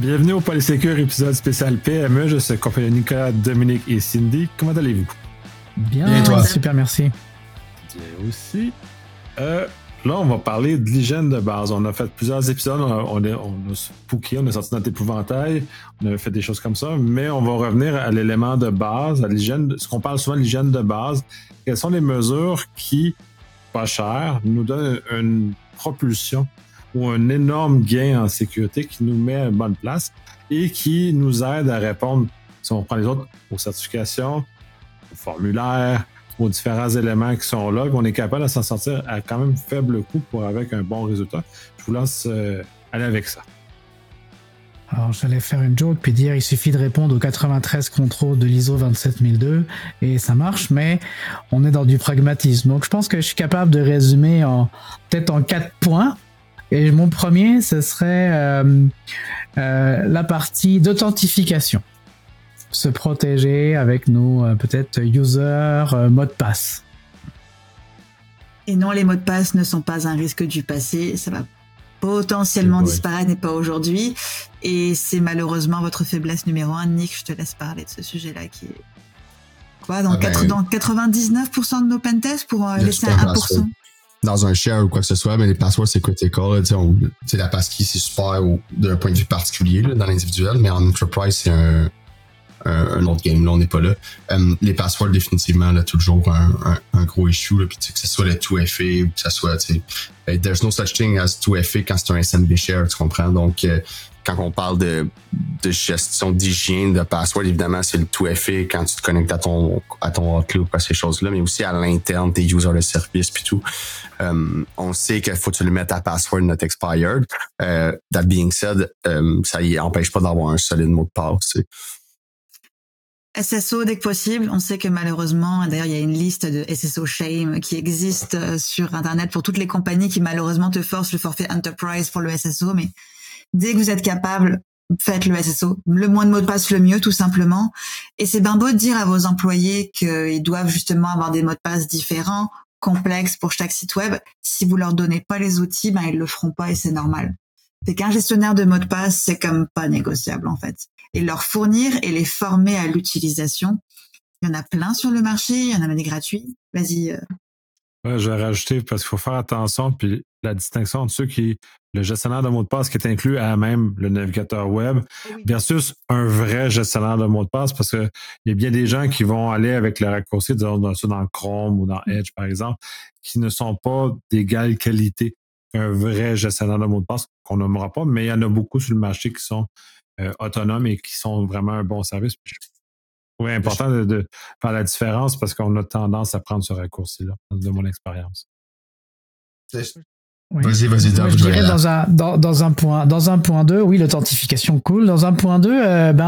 Bienvenue au Polysécure épisode spécial PME. Je suis accompagné de Nicolas, Dominique et Cindy. Comment allez-vous? Bien, toi. Super, merci. Bien aussi. Là, on va parler de l'hygiène de base. On a fait plusieurs épisodes, on a spooké, on a sorti notre épouvantail, on a fait des choses comme ça, mais on va revenir à l'élément de base, à l'hygiène, ce qu'on parle souvent de l'hygiène de base. Quelles sont les mesures qui, pas cher, nous donnent une propulsion ou un énorme gain en sécurité qui nous met à une bonne place et qui nous aide à répondre, si on prend les autres, aux certifications, aux formulaires, aux différents éléments qui sont là, qu'on est capable de s'en sortir à quand même faible coût pour avec un bon résultat. Je vous laisse aller avec ça. Alors, j'allais faire une joke puis dire il suffit de répondre aux 93 contrôles de l'ISO 27002 et ça marche, mais on est dans du pragmatisme. Donc, je pense que je suis capable de résumer peut-être en 4 points. Et mon premier, ce serait la partie d'authentification. Se protéger avec nos peut-être user mot de passe. Et non, les mots de passe ne sont pas un risque du passé. Ça va potentiellement disparaître, mais pas aujourd'hui. Et c'est malheureusement votre faiblesse numéro 1. Nick, je te laisse parler de ce sujet-là qui est... Quoi, dans 99% de nos pentests pour laisser 1%. Dans un share ou quoi que ce soit, mais les passwords, c'est critical. La passkey, c'est super d'un point de vue particulier là, dans l'individuel, mais en enterprise, c'est un autre game. Là, on n'est pas là. Les passwords, définitivement, là, toujours un gros issue. Là, puis, que ce soit le 2FA ou que ce soit... there's no such thing as 2FA quand c'est un SMB share, tu comprends? Donc, quand on parle de gestion d'hygiène de password, évidemment, c'est le 2FA quand tu te connectes à ton Outlook, ces choses-là, mais aussi à l'interne, tes users de service puis tout. On sait qu'il faut que tu le mettes à password not expired. That being said, ça y empêche pas d'avoir un solide mot de passe. SSO dès que possible. On sait que malheureusement, d'ailleurs, il y a une liste de SSO shame qui existe sur Internet pour toutes les compagnies qui malheureusement te forcent le forfait Enterprise pour le SSO, mais dès que vous êtes capable, faites le SSO. Le moins de mots de passe, le mieux, tout simplement. Et c'est bien beau de dire à vos employés qu'ils doivent justement avoir des mots de passe différents, complexes pour chaque site web. Si vous leur donnez pas les outils, ils le feront pas et c'est normal. C'est qu'un gestionnaire de mots de passe, c'est comme pas négociable, en fait. Et leur fournir et les former à l'utilisation. Il y en a plein sur le marché, il y en a des gratuits. Vas-y. Ouais, je vais rajouter parce qu'il faut faire attention, puis la distinction entre le gestionnaire de mots de passe qui est inclus à même le navigateur web versus un vrai gestionnaire de mots de passe, parce que il y a bien des gens qui vont aller avec le raccourci, disons, dans Chrome ou dans Edge, par exemple, qui ne sont pas d'égale qualité qu'un vrai gestionnaire de mots de passe qu'on nommera pas, mais il y en a beaucoup sur le marché qui sont autonomes et qui sont vraiment un bon service. Oui, important de faire la différence parce qu'on a tendance à prendre ce raccourci-là, de mon expérience. Oui. Vas-y, je dirais dans un point 2, oui, l'authentification cool. Dans un point 2,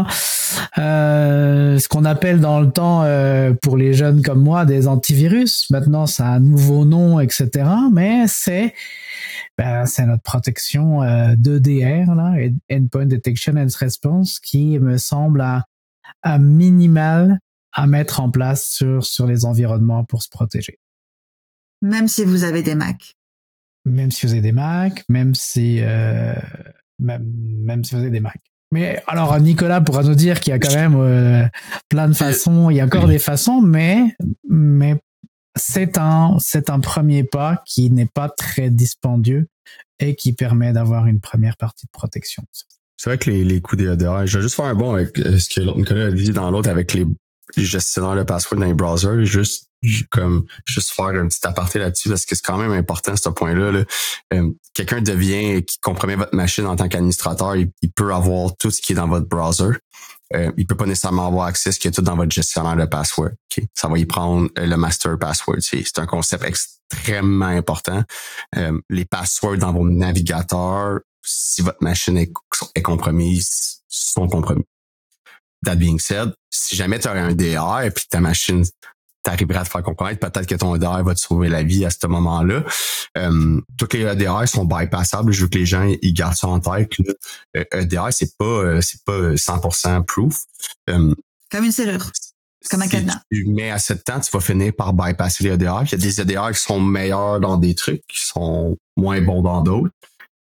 ce qu'on appelle dans le temps, pour les jeunes comme moi, des antivirus. Maintenant, ça a un nouveau nom, etc. Mais c'est notre protection d'EDR, là, Endpoint Detection and Response, qui me semble à minimal à mettre en place sur les environnements pour se protéger. Même si vous avez des Mac. Même si vous avez des Mac, même si vous avez des Mac. Mais alors, Nicolas pourra nous dire qu'il y a quand même plein de façons, il y a encore des façons, mais c'est un premier pas qui n'est pas très dispendieux et qui permet d'avoir une première partie de protection. C'est vrai que les coûts des EDR, je vais juste faire un bond avec ce que l'autre Nicolas a dit dans l'autre avec les gestionnaires de password dans les browsers, juste faire un petit aparté là-dessus parce que c'est quand même important ce point-là. Là. Quelqu'un qui compromet votre machine en tant qu'administrateur, il peut avoir tout ce qui est dans votre browser. Il peut pas nécessairement avoir accès à ce qui est tout dans votre gestionnaire de password. Okay? Ça va y prendre le master password. C'est un concept extrêmement important. Les passwords dans vos navigateurs, si votre machine est compromise, sont compromis. That being said, si jamais tu aurais un DR et puis ta machine t'arriverait à te faire compromettre, peut-être que ton EDR va te sauver la vie à ce moment-là. Toutes les EDR sont bypassables. Je veux que les gens ils gardent ça en tête. EDR, c'est pas 100% proof. Comme une serrure. Comme un cadenas. Mais à 7 temps, tu vas finir par bypasser les EDR. Il y a des EDR qui sont meilleurs dans des trucs, qui sont moins bons dans d'autres.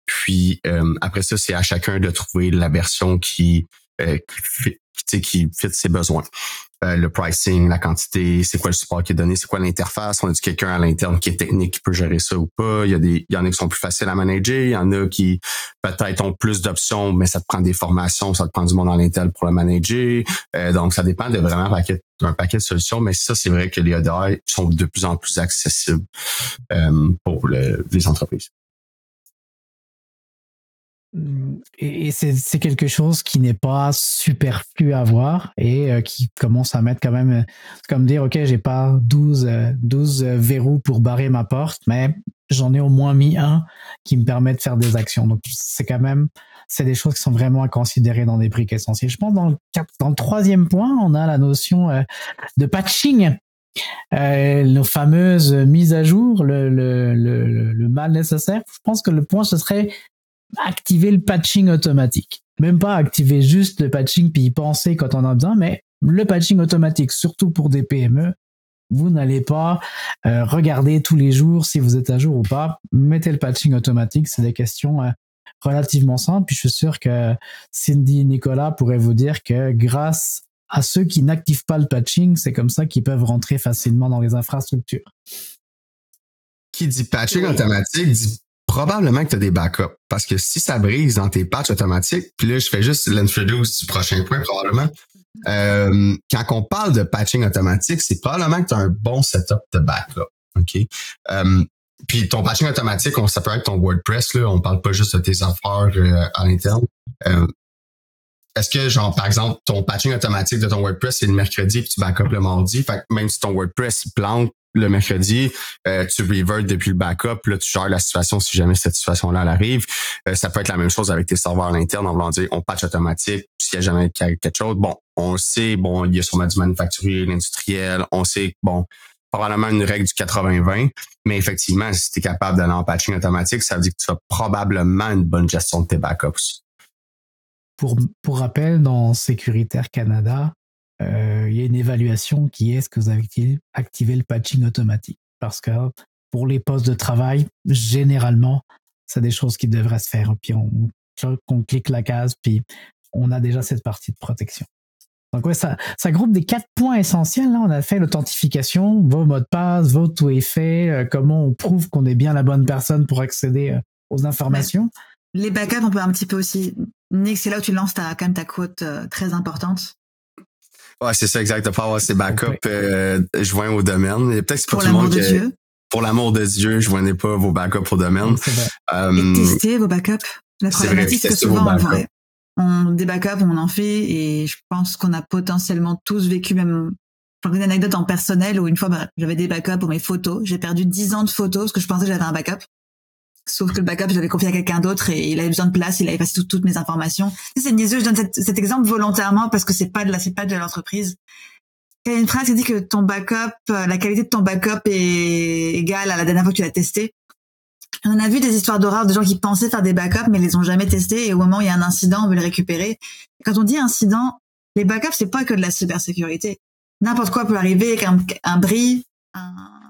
Puis après ça, c'est à chacun de trouver la version qui fit ses besoins. Le pricing, la quantité, c'est quoi le support qui est donné, c'est quoi l'interface, on a-tu quelqu'un à l'interne qui est technique qui peut gérer ça ou pas. Il y en a qui sont plus faciles à manager, il y en a qui peut-être ont plus d'options, mais ça te prend des formations, ça te prend du monde à l'interne pour le manager. Donc ça dépend de vraiment un paquet de solutions, mais ça, c'est vrai que les ADR sont de plus en plus accessibles pour les entreprises. Et c'est quelque chose qui n'est pas superflu à voir et qui commence à mettre quand même, comme dire, OK, j'ai pas 12 verrous pour barrer ma porte, mais j'en ai au moins mis un qui me permet de faire des actions. Donc, c'est des choses qui sont vraiment à considérer dans des briques essentielles. Je pense dans le troisième point, on a la notion de patching. Nos fameuses mises à jour, le mal nécessaire. Je pense que le point, ce serait activer le patching automatique. Même pas activer juste le patching puis y penser quand on a besoin, mais le patching automatique, surtout pour des PME, vous n'allez pas regarder tous les jours si vous êtes à jour ou pas. Mettez le patching automatique, c'est des questions relativement simples. Puis je suis sûr que Cindy et Nicolas pourraient vous dire que grâce à ceux qui n'activent pas le patching, c'est comme ça qu'ils peuvent rentrer facilement dans les infrastructures. Qui dit patching automatique dit probablement que tu as des backups. Parce que si ça brise dans tes patchs automatiques, puis là, je fais juste l'introduce du prochain point, probablement. Quand on parle de patching automatique, c'est probablement que tu as un bon setup de backup. OK? Puis ton patching automatique, ça peut être ton WordPress, là, on parle pas juste de tes affaires à l'interne. Est-ce que, genre, par exemple, ton patching automatique de ton WordPress, c'est le mercredi puis tu backup le mardi? Fait que même si ton WordPress plante le mercredi, tu revertes depuis le backup, là, tu gères la situation si jamais cette situation-là elle arrive. Ça peut être la même chose avec tes serveurs à l'interne, en voulant dire, on patch automatique, s'il y a jamais quelque chose, bon, on sait, bon, il y a sûrement du manufacturier, l'industriel, on sait, bon, probablement une règle du 80-20, mais effectivement, si tu es capable d'aller en patching automatique, ça veut dire que tu as probablement une bonne gestion de tes backups. Pour rappel, dans Sécuritaire Canada, il y a une évaluation qui est: est-ce que vous avez activé le patching automatique? Parce que pour les postes de travail, généralement, c'est des choses qui devraient se faire. Puis on clique la case, puis on a déjà cette partie de protection. Donc ouais, ça groupe des 4 points essentiels. Là, on a fait l'authentification, vos mots de passe, vos tout est fait, comment on prouve qu'on est bien la bonne personne pour accéder aux informations. Les backups, on peut un petit peu aussi. Nick, c'est là où tu lances quand même ta quote très importante. Ouais, c'est ça, exact. De pas avoir ces backups joints au domaine. Et peut-être que c'est pas pour tout le monde de Dieu. Pour l'amour de Dieu, je joignais pas vos backups au domaine. Et tester vos backups. La problématique, c'est que souvent, des backups, on en fait, et je pense qu'on a potentiellement tous vécu, même, j'en connais une anecdote en personnel où une fois, j'avais des backups pour mes photos. J'ai perdu 10 ans de photos parce que je pensais que j'avais un backup. Sauf que le backup, je l'avais confié à quelqu'un d'autre et il avait besoin de place, il avait passé toutes mes informations. C'est niaiseux, je donne cet exemple volontairement parce que c'est pas de l'entreprise. Il y a une phrase qui dit que ton backup, la qualité de ton backup est égale à la dernière fois que tu l'as testé. On a vu des histoires d'horreur de gens qui pensaient faire des backups mais les ont jamais testés, et au moment où il y a un incident, on veut les récupérer. Et quand on dit incident, les backups, c'est pas que de la cybersécurité. N'importe quoi peut arriver, un bris, un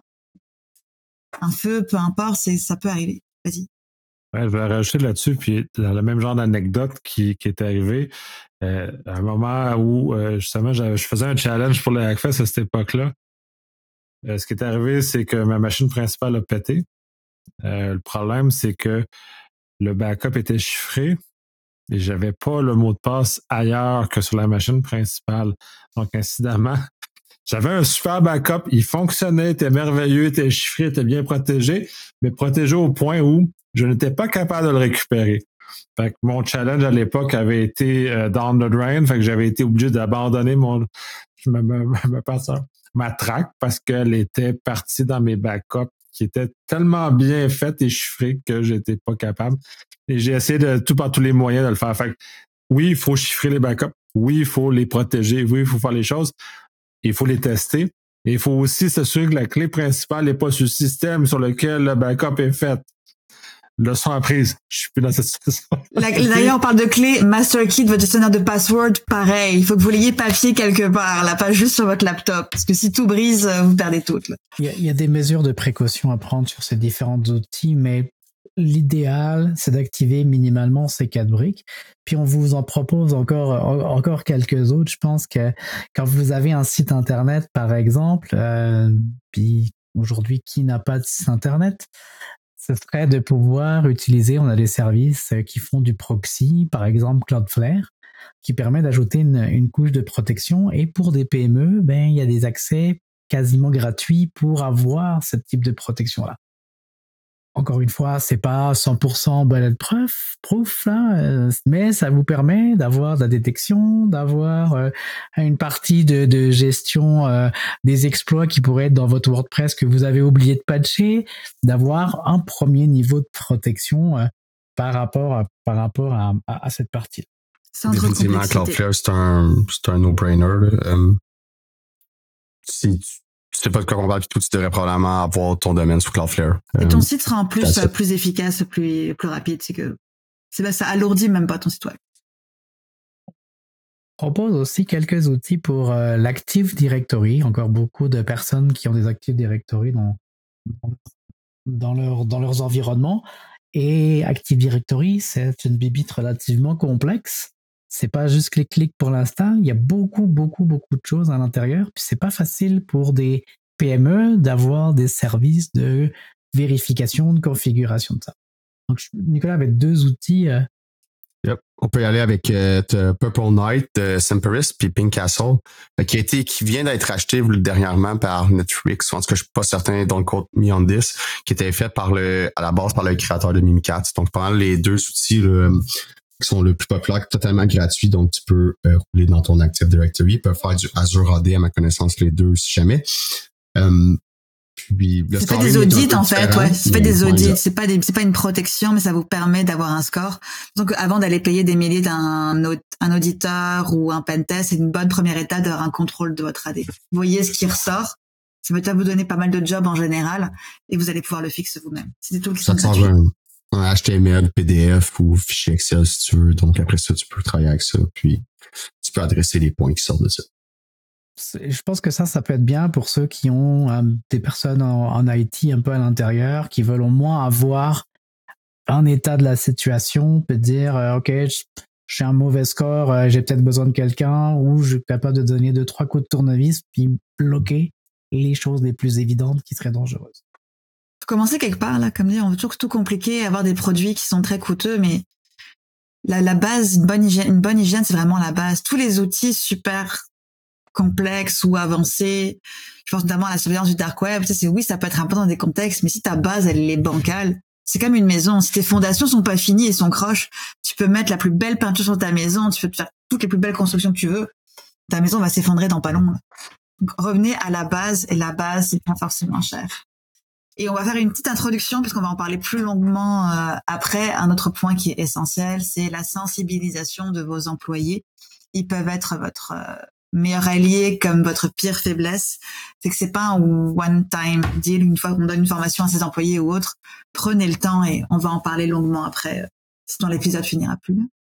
feu, peu importe, ça peut arriver. Vas-y. Ouais, je vais rajouter là-dessus, puis dans le même genre d'anecdote qui est arrivé, à un moment où justement je faisais un challenge pour le Hackfest à cette époque-là. Ce qui est arrivé, c'est que ma machine principale a pété. Le problème, c'est que le backup était chiffré et j'avais pas le mot de passe ailleurs que sur la machine principale. Donc, incidemment, j'avais un super backup, il fonctionnait, était merveilleux, était chiffré, était bien protégé, mais protégé au point où je n'étais pas capable de le récupérer. Fait que mon challenge à l'époque avait été down the drain, fait que j'avais été obligé d'abandonner ma track parce qu'elle était partie dans mes backups qui étaient tellement bien faites et chiffrées que j'étais pas capable. Et j'ai essayé par tous les moyens de le faire. Fait que, oui, il faut chiffrer les backups. Oui, il faut les protéger. Oui, il faut faire les choses. Il faut les tester. Et il faut aussi s'assurer que la clé principale n'est pas sur le système sur lequel le backup est fait. Leçon apprise. Je suis plus dans cette situation. D'ailleurs, on parle de clé. Master Key, votre gestionnaire de password, pareil. Il faut que vous l'ayez papier quelque part, là, pas juste sur votre laptop. Parce que si tout brise, vous perdez tout. Là. Il y a des mesures de précaution à prendre sur ces différents outils, mais l'idéal, c'est d'activer minimalement ces 4 briques. Puis on vous en propose encore quelques autres. Je pense que quand vous avez un site internet, par exemple, puis aujourd'hui, qui n'a pas de site internet? Ce serait de pouvoir utiliser, on a des services qui font du proxy, par exemple Cloudflare, qui permet d'ajouter une couche de protection. Et pour des PME, ben, il y a des accès quasiment gratuits pour avoir ce type de protection-là. Encore une fois, c'est pas 100% bulletproof là, mais ça vous permet d'avoir de la détection, d'avoir une partie de gestion des exploits qui pourraient être dans votre WordPress que vous avez oublié de patcher, d'avoir un premier niveau de protection par rapport à cette partie. Définitivement, Cloudflare, c'est un no-brainer. Si tu sais pas de quoi on parle puis tout, tu devrais probablement avoir ton domaine sous Cloudflare. Et ton site sera en plus plus efficace, plus rapide. Ça alourdit même pas ton site web. On propose aussi quelques outils pour l'Active Directory. Encore beaucoup de personnes qui ont des Active Directory dans leurs environnements. Et Active Directory, c'est une bibite relativement complexe. C'est pas juste clic pour l'instant. Il y a beaucoup de choses à l'intérieur. Puis c'est pas facile pour des PME d'avoir des services de vérification, de configuration de ça. Donc, Nicolas avait 2 outils. Yep. On peut y aller avec Purple Knight de Semperis puis Pink Castle, qui vient d'être acheté dernièrement par Netflix. En tout cas, je suis pas certain, don't quote me on this, qui était fait à la base par le créateur de Mimikatz. Donc, pendant les 2 outils qui sont le plus populaires, totalement gratuits, donc tu peux rouler dans ton Active Directory. Tu peux faire du Azure AD, à ma connaissance, les 2 si jamais. Puis c'est fait des audits en fait, ouais. C'est fait des audits. C'est pas une protection, mais ça vous permet d'avoir un score. Donc avant d'aller payer des milliers d'un auditeur ou un pentest, c'est une bonne première étape d'avoir un contrôle de votre AD. Vous voyez ce qui ressort. Ça va vous donner pas mal de jobs en général et vous allez pouvoir le fixer vous-même. C'est tout le ça te change un HTML, PDF ou fichier Excel si tu veux. Donc après ça, tu peux travailler avec ça. Puis tu peux adresser les points qui sortent de ça. Je pense que ça peut être bien pour ceux qui ont des personnes en IT un peu à l'intérieur, qui veulent au moins avoir un état de la situation, peut dire OK, j'ai un mauvais score, j'ai peut-être besoin de quelqu'un, ou je suis capable de donner 2-3 coups de tournevis puis bloquer les choses les plus évidentes qui seraient dangereuses. Faut commencer quelque part là, comme dire, on veut toujours tout compliquer, avoir des produits qui sont très coûteux, mais la base, une bonne hygiène, c'est vraiment la base. Tous les outils super complexe ou avancé. Je pense notamment à la surveillance du dark web. Oui, ça peut être important dans des contextes, mais si ta base, elle est bancale, c'est comme une maison. Si tes fondations sont pas finies et sont croches, tu peux mettre la plus belle peinture sur ta maison, tu peux te faire toutes les plus belles constructions que tu veux. Ta maison va s'effondrer dans pas long. Donc, revenez à la base, et la base, c'est pas forcément cher. Et on va faire une petite introduction, puisqu'on va en parler plus longuement après. Un autre point qui est essentiel, c'est la sensibilisation de vos employés. Ils peuvent être votre meilleur allié comme votre pire faiblesse. C'est que c'est pas un one-time deal, une fois qu'on donne une formation à ses employés ou autre. Prenez le temps et on va en parler longuement après, sinon l'épisode finira plus bien.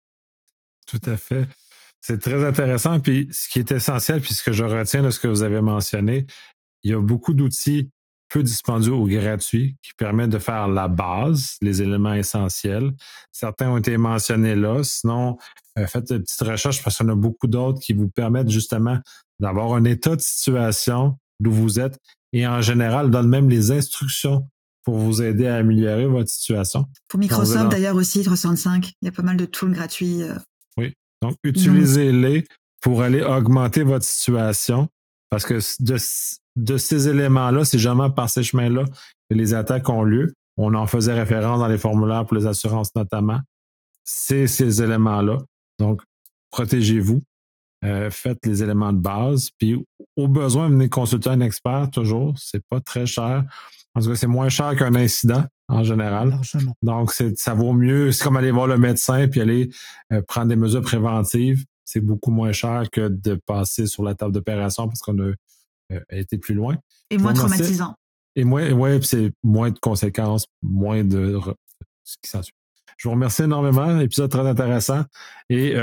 Tout à fait. C'est très intéressant. Puis ce qui est essentiel, puis ce que je retiens de ce que vous avez mentionné, il y a beaucoup d'outils peu dispendieux ou gratuits qui permettent de faire la base, les éléments essentiels. Certains ont été mentionnés là. Sinon, faites une petite recherche parce qu'il y en a beaucoup d'autres qui vous permettent justement d'avoir un état de situation d'où vous êtes et en général donnent même les instructions pour vous aider à améliorer votre situation. Pour Microsoft d'ailleurs aussi, 365, il y a pas mal de tools gratuits. Oui, donc utilisez-les pour aller augmenter votre situation parce que de ces éléments-là, c'est jamais par ces chemins-là que les attaques ont lieu. On en faisait référence dans les formulaires pour les assurances notamment. C'est ces éléments-là. Donc, protégez-vous. Faites les éléments de base. Puis, au besoin, venez consulter un expert toujours. C'est pas très cher. En tout cas, c'est moins cher qu'un incident en général. Largement. Donc, ça vaut mieux. C'est comme aller voir le médecin puis aller prendre des mesures préventives. C'est beaucoup moins cher que de passer sur la table d'opération parce qu'on a été plus loin. Et moins traumatisant. Et c'est moins de conséquences, moins de ce qui s'ensuit. Je vous remercie énormément. Épisode très intéressant. Et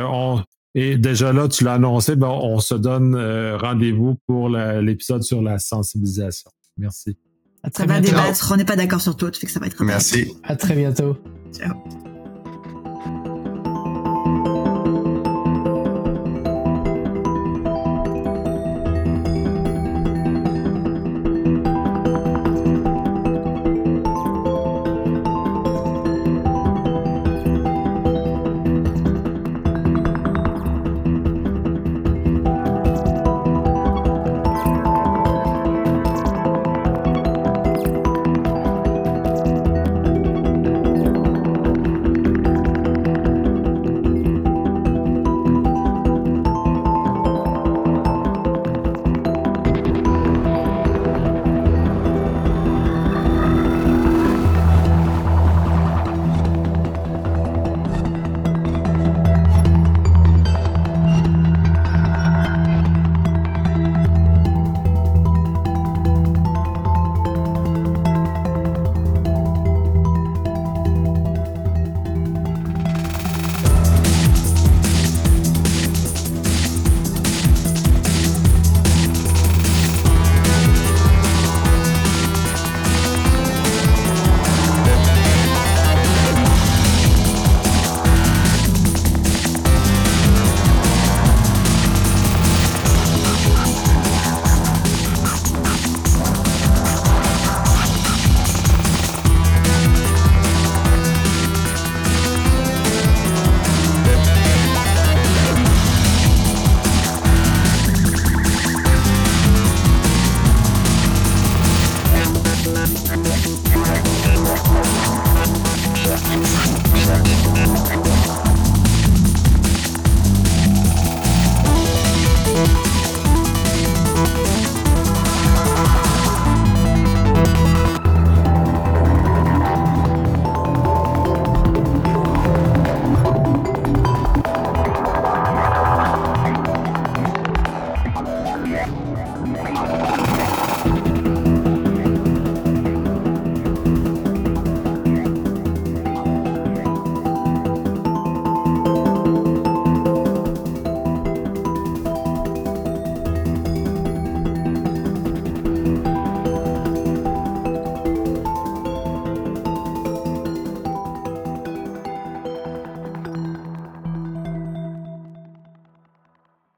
déjà là, tu l'as annoncé, on se donne rendez-vous pour l'épisode sur la sensibilisation. Merci. À très Ça va bientôt. débattre, on n'est pas d'accord sur tout, fait que ça va être Merci. À très bientôt. Ciao.